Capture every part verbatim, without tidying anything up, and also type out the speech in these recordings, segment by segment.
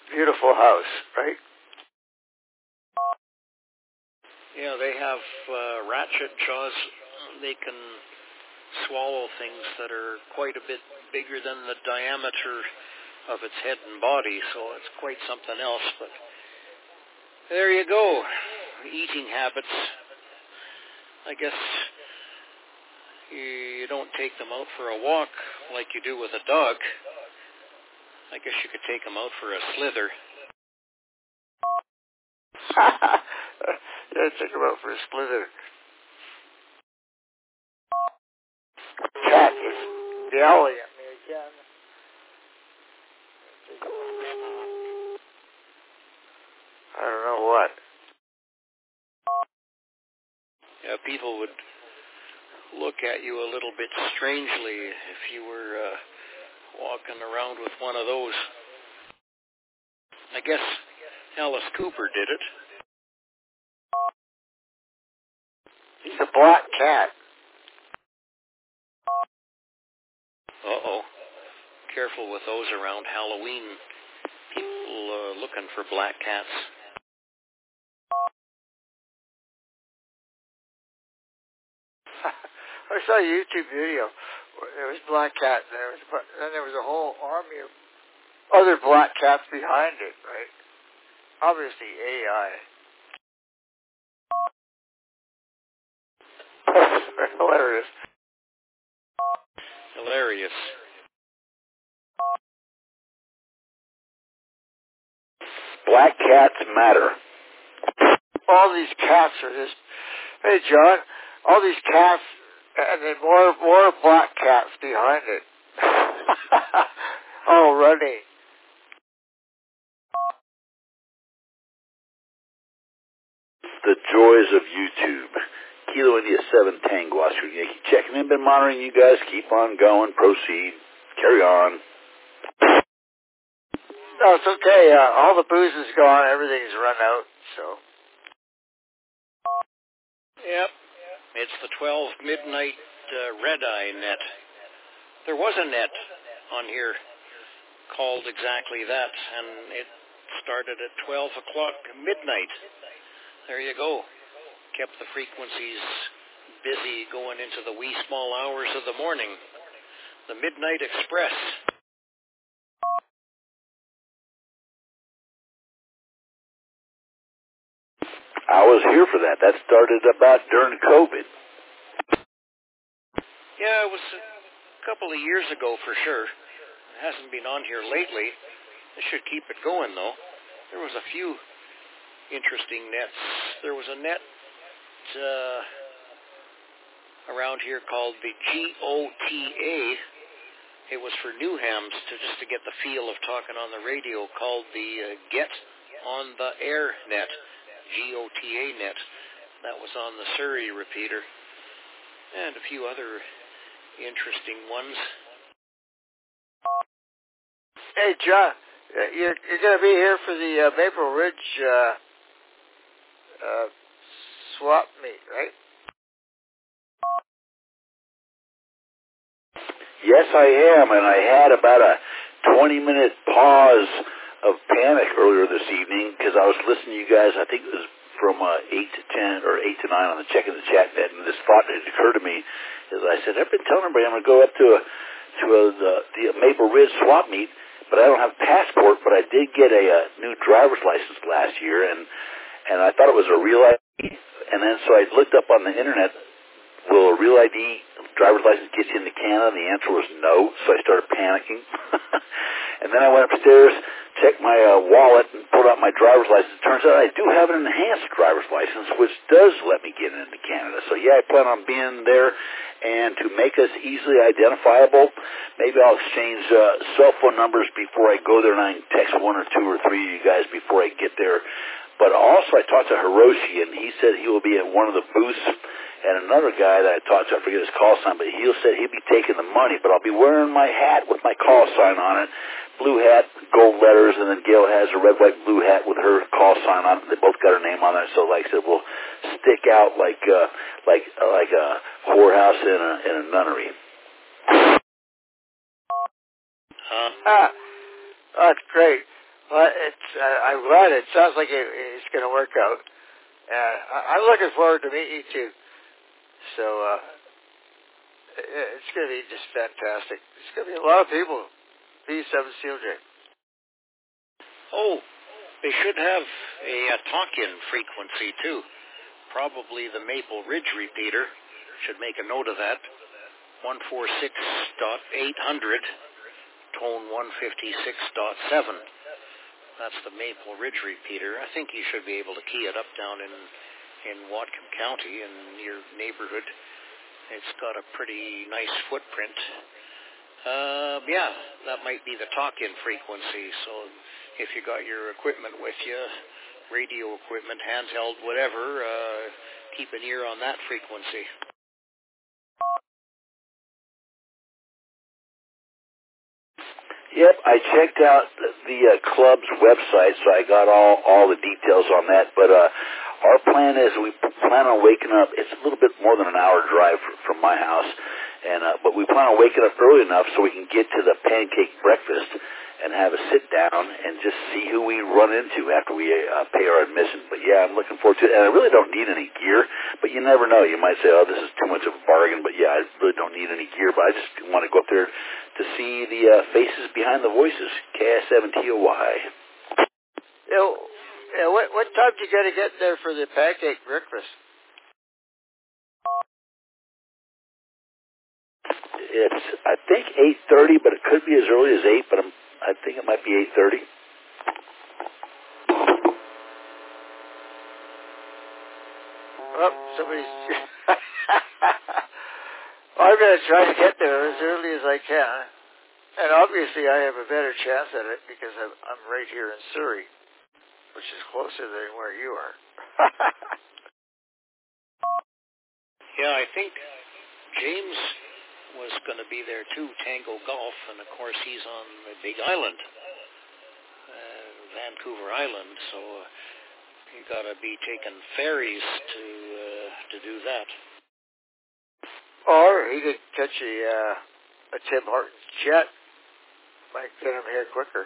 beautiful house, right? Yeah, they have uh, ratchet jaws. They can swallow things that are quite a bit bigger than the diameter of its head and body, so it's quite something else. But there you go. Eating habits. I guess you don't take them out for a walk like you do with a dog. I guess you could take them out for a slither. Yeah, take them out for a slither. Cat is yelling at me again. I don't know what. Yeah, people would look at you a little bit strangely if you were uh, walking around with one of those. I guess Alice Cooper did it. He's a black cat. Uh-oh. Careful with those around Halloween. People uh, looking for black cats. I saw a YouTube video where there was black cat, and there was, then there was a whole army of other black cats behind it, right? Obviously A I. That's hilarious. Hilarious. Black cats matter. All these cats are just, hey John, all these cats, and then more more black cats behind it. All running. The joys of YouTube. Kilo India seven Tango Oscar Yankee checking in, been monitoring you guys. Keep on going, proceed, carry on. No, it's okay. Uh, all the booze is gone. Everything's run out, so. Yep. It's the twelve midnight uh, red-eye net. There was a net on here called exactly that, and it started at twelve o'clock midnight. There you go. Kept the frequencies busy going into the wee small hours of the morning. The Midnight Express. I was here for that. That started about during COVID. Yeah, it was a couple of years ago for sure. It hasn't been on here lately. It should keep it going, though. There was a few interesting nets. There was a net uh, around here called the G O T A. It was for Newhams to just to get the feel of talking on the radio, called the uh, Get on the Air net, G O T A net. That was on the Surrey repeater, and a few other interesting ones. Hey John, you're you're going to be here for the uh, Maple Ridge uh, uh, swap meet, right? Yes, I am, and I had about a twenty-minute pause of panic earlier this evening because I was listening to you guys. I think it was from uh, eight to ten or eight to nine on the Check in the Chat net, and this thought had occurred to me as I said, I've been telling everybody I'm going to go up to a to a, the, the Maple Ridge swap meet, but I don't have a passport. But I did get a, a new driver's license last year, and and I thought it was a real I D. And then so I looked up on the internet, will a real I D driver's license get you into Canada? And the answer was no, so I started panicking. And then I went upstairs, checked my uh, wallet, and pulled out my driver's license. It turns out I do have an enhanced driver's license, which does let me get into Canada. So yeah, I plan on being there. And to make us easily identifiable, maybe I'll exchange uh, cell phone numbers before I go there, and I can text one or two or three of you guys before I get there. But also I talked to Hiroshi, and he said he will be at one of the booths. And another guy that I talked to, I forget his call sign, but he said he'd be taking the money, but I'll be wearing my hat with my call sign on it, blue hat, gold letters, and then Gail has a red, white, blue hat with her call sign on it. They both got her name on there, so like I said, we'll stick out like uh, like uh, like a whorehouse in a, in a nunnery. Huh? Ah, that's great. Well, it's, uh, I'm glad. It sounds like it, it's going to work out. Uh, I, I'm looking forward to meeting you, too. So, uh, it, it's going to be just fantastic. There's going to be a lot of people. B seven Steeljack. Oh, they should have a, a talk-in frequency, too. Probably the Maple Ridge repeater. Should make a note of that. one forty-six point eight hundred, tone one fifty-six point seven. That's the Maple Ridge repeater. I think you should be able to key it up down in, in Whatcom County in your neighborhood. It's got a pretty nice footprint. Uh, yeah, that might be the talk-in frequency. So if you got your equipment with you, radio equipment, handheld, whatever, uh, keep an ear on that frequency. Yep, I checked out the uh, club's website, so I got all, all the details on that. But uh, our plan is we plan on waking up. It's a little bit more than an hour drive from my house, and uh, but we plan on waking up early enough so we can get to the pancake breakfast and have a sit down and just see who we run into after we uh, pay our admission. But yeah, I'm looking forward to it. And I really don't need any gear, but you never know. You might say, oh, this is too much of a bargain. But yeah, I really don't need any gear. But I just want to go up there to see the uh, faces behind the voices, K S seven T O Y. You know, yeah, what, what time do you got to get there for the pancake breakfast? It's, I think, eight thirty, but it could be as early as eight, but I'm, I think it might be eight thirty. Oh, somebody's... I'm going to try to get there as early as I can. And obviously I have a better chance at it because I'm, I'm right here in Surrey, which is closer than where you are. Yeah, I think James was going to be there too, Tango Golf, and of course he's on the Big Island, uh, Vancouver Island, so uh, you got to be taking ferries to uh, to do that. Or he could catch a, uh, a Tim Hortons jet. Might get him here quicker.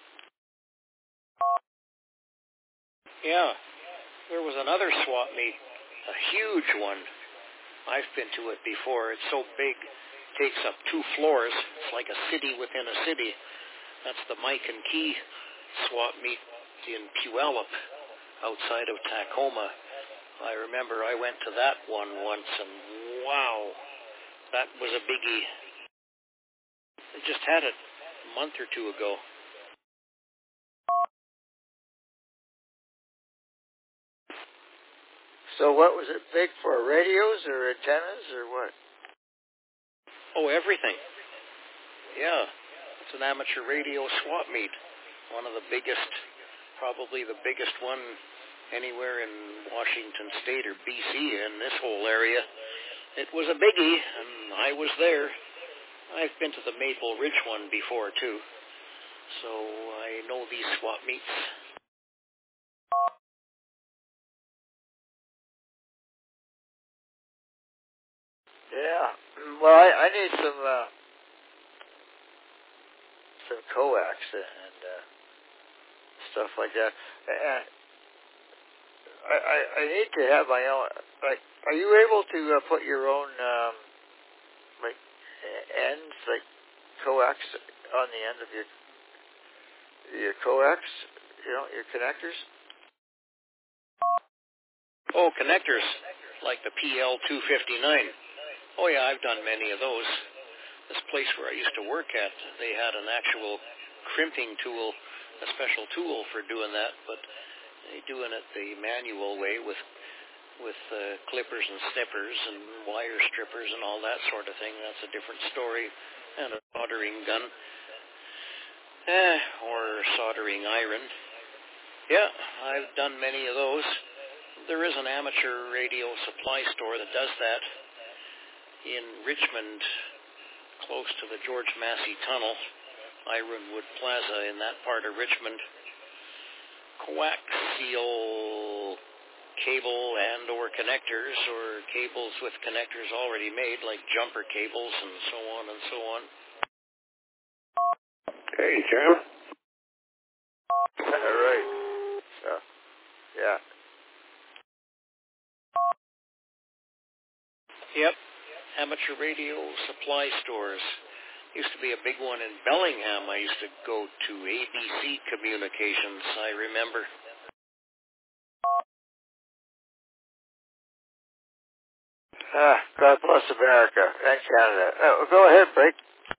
Yeah, there was another swap meet, a huge one. I've been to it before. It's so big, takes up two floors. It's like a city within a city. That's the Mike and Key swap meet in Puyallup, outside of Tacoma. I remember I went to that one once, and wow, that was a biggie. They just had it a month or two ago. So what was it big for, radios or antennas or what? Oh, everything. Yeah, it's an amateur radio swap meet. One of the biggest, probably the biggest one anywhere in Washington State or B C in this whole area. It was a biggie, and I was there. I've been to the Maple Ridge one before, too. So I know these swap meets. Yeah. Well, I, I need some uh, some coax and uh, stuff like that. And I, I, I need to have my own. Like, are you able to uh, put your own um, like ends, like coax, on the end of your your coax? You know, your connectors. Oh, connectors, like the P L two fifty-nine. Oh, yeah, I've done many of those. This place where I used to work at, they had an actual crimping tool, a special tool for doing that, but they doing it the manual way with with uh, clippers and snippers and wire strippers and all that sort of thing. That's a different story. And a soldering gun. Eh, or soldering iron. Yeah, I've done many of those. There is an amateur radio supply store that does that in Richmond, close to the George Massey Tunnel, Ironwood Plaza, in that part of Richmond. Coaxial cable and or connectors, or cables with connectors already made, like jumper cables and so on and so on. Hey, Jim. Right. So, yeah. Yep. Amateur radio supply stores. Used to be a big one in Bellingham. I used to go to A B C Communications, I remember. Ah, God bless America and Canada. Oh, go ahead, Blake.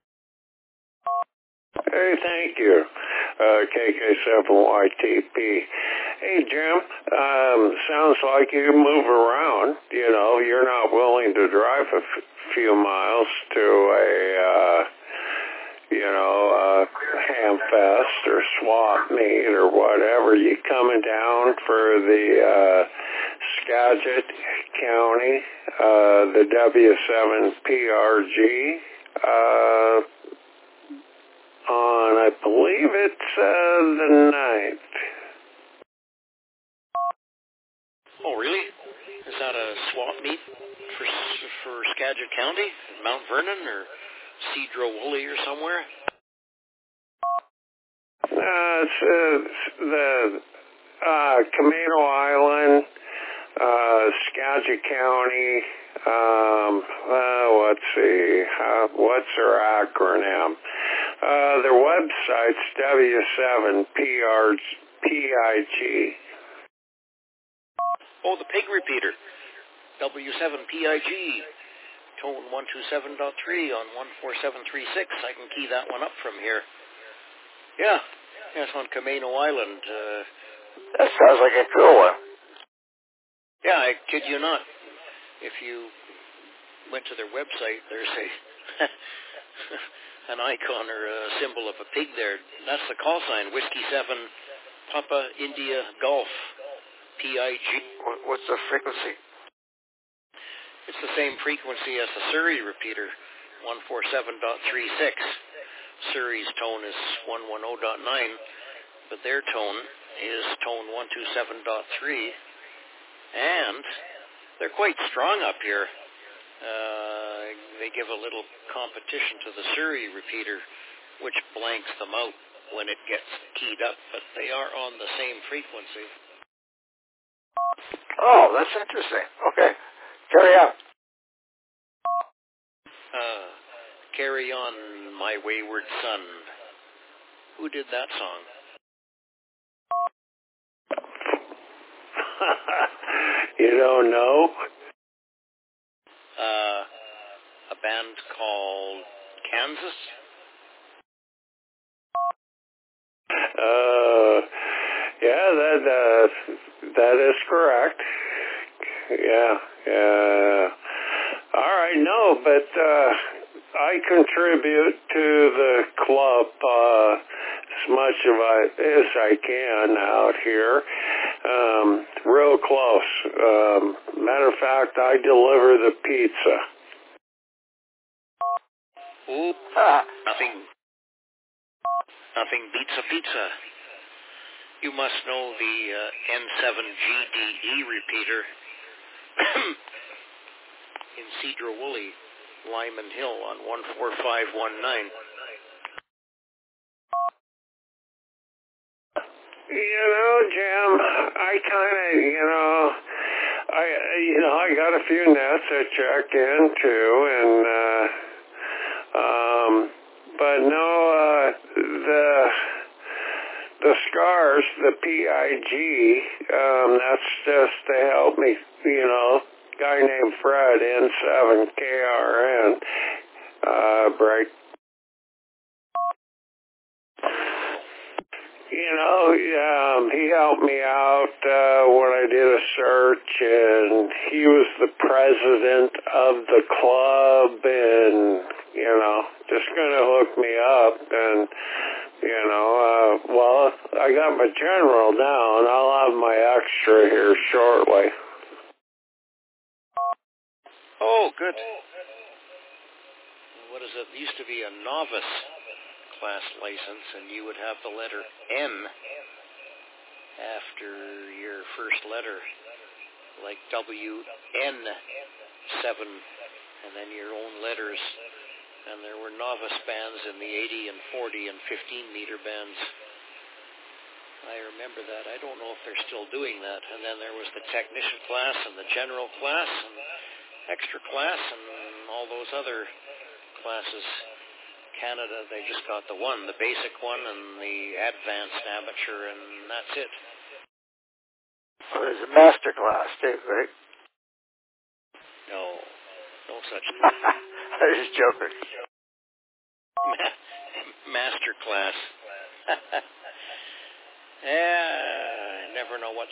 Hey, thank you, uh, K K seven Y T P. Hey, Jim, um, sounds like you move around. You know, you're not willing to drive a f- few miles to a, uh, you know, uh, ham fest or swap meet or whatever. You coming down for the uh, Skagit County, uh, the W seven P R G, uh, on, I believe it's uh, the ninth. Oh, really? Is that a swap meet for for Skagit County, Mount Vernon, or Cedro Woolley or somewhere? Uh, it's uh, the uh, Camino Island, uh, Skagit County. Um, uh, let's see, uh, what's their acronym? Uh, their website's W seven P R P I G. Oh, the pig repeater. W seven P I G. Tone one two seven point three on one four seven three six. I can key that one up from here. Yeah. Yeah, it's on Camino Island. Uh, That sounds like a cool one. yeah, I kid you not. If you went to their website, there's a an icon or a symbol of a pig there. That's the call sign, Whiskey seven Papa India Golf, P I G. What's the frequency? It's the same frequency as the Surrey repeater, one four seven point three six. Surrey's tone is one ten point nine, but their tone is tone one two seven point three, and they're quite strong up here. Uh, they give a little competition to the Surrey repeater, which blanks them out when it gets keyed up, but they are on the same frequency. Oh, that's interesting. Okay. Carry on. Uh, Carry On, My Wayward Son. Who did that song? You don't know? Uh, a band called Kansas? Uh, yeah, that uh, that is correct. Yeah, yeah. All right, no, but uh, I contribute to the club uh, as much of I, as I can out here. Um, real close. Um, matter of fact, I deliver the pizza. Ooh, Ah. nothing, nothing beats a pizza. You must know the uh, N seven G D E repeater in Cedro Woolley, Lyman Hill on one four five one nine. You know, Jim, I kind of, you know, I, you know, I got a few nets I check into, and, uh, um, but no, uh, the, the scars, the P I G, um, that's just to help me, you know, guy named Fred, N seven K R N, uh, break. You know, um, he helped me out uh, when I did a search, and he was the president of the club, and, you know, just going to hook me up, and, you know, uh, well, I got my general now, and I'll have my extra here shortly. Oh, good. What is it? It used to be a novice class license, and you would have the letter N after your first letter, like W N seven, and then your own letters. And there were novice bands in the eighty and forty and fifteen meter bands. I remember that. I don't know if they're still doing that. And then there was the technician class and the general class and extra class and all those other classes. Canada, they just got the one, the basic one and the advanced amateur, and that's it. Well, there's a master class too, right? No, no such thing. I was just joking. Ma- master class. Yeah, I never know what